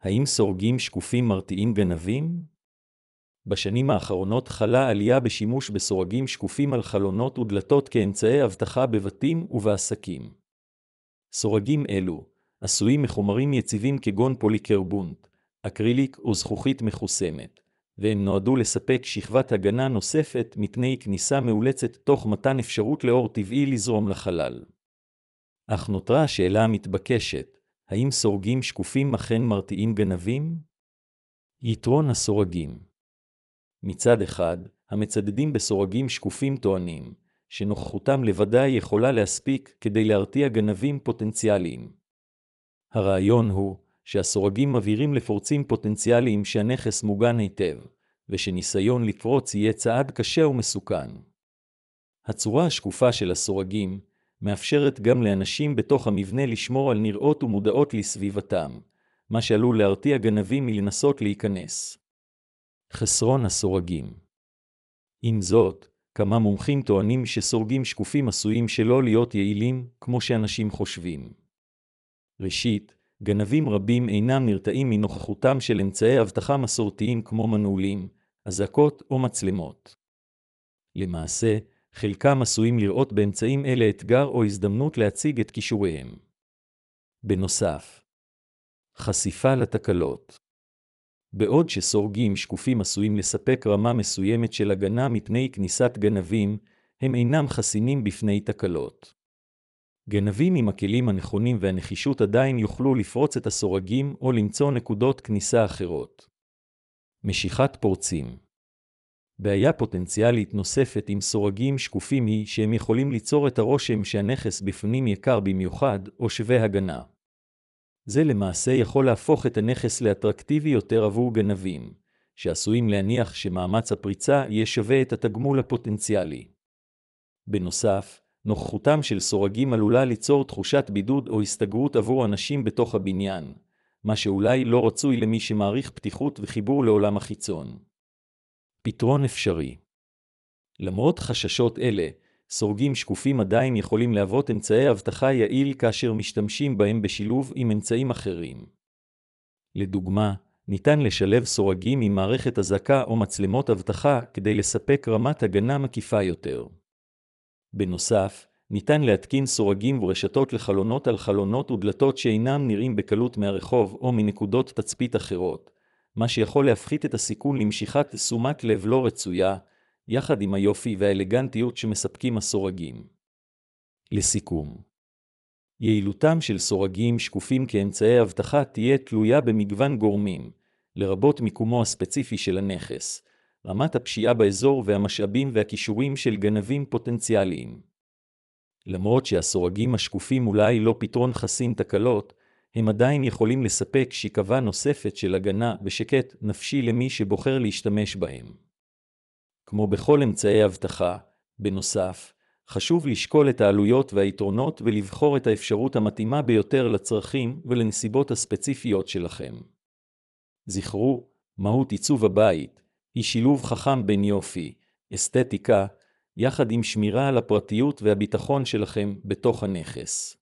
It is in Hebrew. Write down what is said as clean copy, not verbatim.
האם סורגים שקופים מרתיעים גנבים? בשנים האחרונות חלה עלייה בשימוש בסורגים שקופים על חלונות ודלתות כאמצעי אבטחה בבתים ובעסקים. סורגים אלו עשויים מחומרים יציבים כגון פוליקרבונט, אקריליק או זכוכית מחוסמת, והם נועדו לספק שכבת הגנה נוספת מפני כניסה מאולצת תוך מתן אפשרות לאור טבעי לזרום לחלל. אך נותרה השאלה המתבקשת, האם סורגים שקופים אכן מרתיעים גנבים? יתרון הסורגים. מצד אחד, המצדדים בסורגים שקופים טוענים, שנוכחותם לבדה יכולה להספיק כדי להרתיע גנבים פוטנציאליים. הרעיון הוא שהסורגים מבהירים לפורצים פוטנציאליים שהנכס מוגן היטב, ושניסיון לפרוץ יהיה צעד קשה ומסוכן. הצורה השקופה של הסורגים מאפשרת גם לאנשים בתוך המבנה לשמור על נראות ומודעות לסביבתם, מה שעלול להרתיע גנבים מלנסות להיכנס. חסרון הסורגים. עם זאת, כמה מומחים טוענים שסורגים שקופים עשויים שלא להיות יעילים כמו שאנשים חושבים. ראשית, גנבים רבים אינם נרתעים מנוכחותם של אמצעי אבטחה מסורתיים כמו מנעולים, אזעקות או מצלמות. למעשה, חלקם עשויים לראות באמצעים אלה אתגר או הזדמנות להציג את כישוריהם. בנוסף, חשיפה לתקלות. בעוד שסורגים שקופים עשויים לספק רמה מסוימת של הגנה מפני כניסת גנבים, הם אינם חסינים בפני תקלות. גנבים עם הכלים הנכונים והנחישות עדיין יוכלו לפרוץ את הסורגים או למצוא נקודות כניסה אחרות. משיכת פורצים. בעיה פוטנציאלית נוספת עם סורגים שקופים היא שהם יכולים ליצור את הרושם שהנכס בפנים יקר במיוחד או שווה הגנה. זה למעשה יכול להפוך את הנכס לאטרקטיבי יותר עבור גנבים, שעשויים להניח שמאמץ הפריצה יהיה שווה את התגמול הפוטנציאלי. בנוסף, נוכחותם של סורגים עלולה ליצור תחושת בידוד או הסתגרות עבור אנשים בתוך הבניין, מה שאולי לא רצוי למי שמעריך פתיחות וחיבור לעולם החיצון. פתרון אפשרי. למרות חששות אלה, סורגים שקופים עדיין יכולים להוות אמצעי אבטחה יעיל כאשר משתמשים בהם בשילוב עם אמצעים אחרים. לדוגמה, ניתן לשלב סורגים עם מערכת אזעקה או מצלמות אבטחה כדי לספק רמת הגנה מקיפה יותר. בנוסף, ניתן להתקין סורגים ורשתות לחלונות על חלונות ודלתות שאינם נראים בקלות מהרחוב או מנקודות תצפית אחרות, מה שיכול להפחית את הסיכון למשיכת תשומת לב לא רצויה, יחד עם היופי והאלגנטיות שמספקים הסורגים. לסיכום, יעילותם של סורגים שקופים כאמצעי אבטחה תהיה תלויה במגוון גורמים, לרבות מיקומו הספציפי של הנכס, רמת הפשיעה באזור והמשאבים והכישורים של גנבים פוטנציאליים. למרות שהסורגים השקופים אולי לא פתרון חסין תקלות, הם עדיין יכולים לספק שכבה נוספת של הגנה ושקט נפשי למי שבוחר להשתמש בהם. כמו בכל אמצעי אבטחה, בנוסף, חשוב לשקול את העלויות והיתרונות ולבחור את האפשרות המתאימה ביותר לצרכים ולנסיבות הספציפיות שלכם. זכרו, מהות עיצוב הבית היא שילוב חכם בין יופי, אסתטיקה, יחד עם שמירה על הפרטיות והביטחון שלכם בתוך הנכס.